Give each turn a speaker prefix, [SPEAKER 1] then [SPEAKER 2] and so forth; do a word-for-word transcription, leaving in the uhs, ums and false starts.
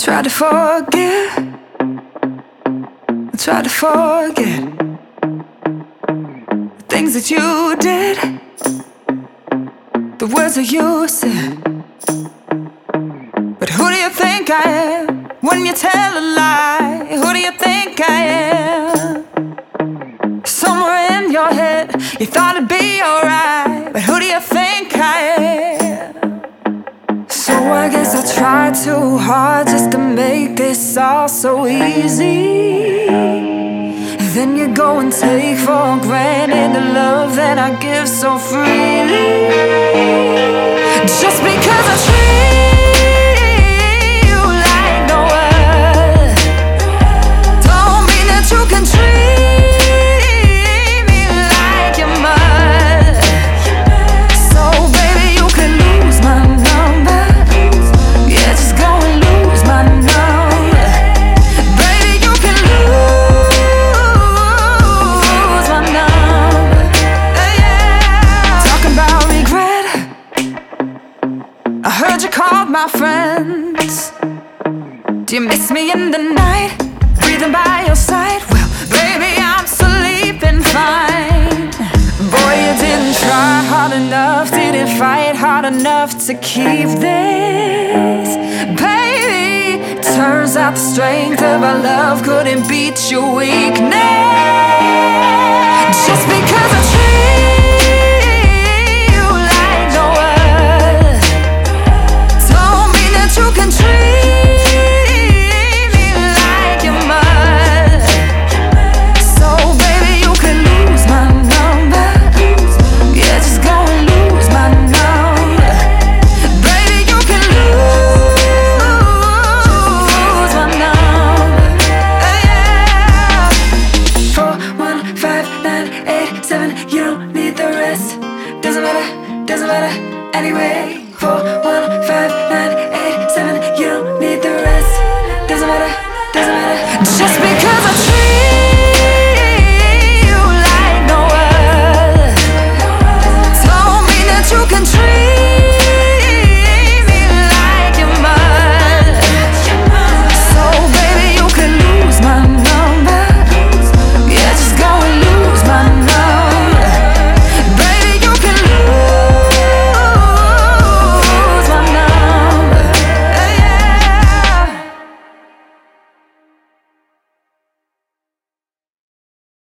[SPEAKER 1] try to forget, I try to forget the things that you did, the words that you said. But who do you think I am when you tell a lie? Who do you think I am? Somewhere in your head you thought it'd be alright, but who do you think I am? So I guess I tried too hard just to make this all so easy. Then you go and take for granted the love that I give so freely. Just because I treat you like no other don't mean that you can treat me like your mother. So baby, you can lose my number. Yeah, just go and lose my number. Baby, you can lose my number. Yeah. Talking about regret, I heard you called my friends. Do you miss me in the night, breathing by your side? Well, baby, I'm sleeping fine. Boy, you didn't try hard enough, didn't fight hard enough to keep this. Baby, turns out the strength of our love couldn't beat your weakness. Just because I treat you like no other don't mean that you can treat me like your mother. So baby, you can lose my number. Yeah, just go and lose my number. Baby, you can lose my number. Yeah. Four, one, five, nine, eight, seven. You don't need the rest. Doesn't matter, doesn't matter anyway. Four, one, five, nine, eight, seven. You don't need the rest. Doesn't matter.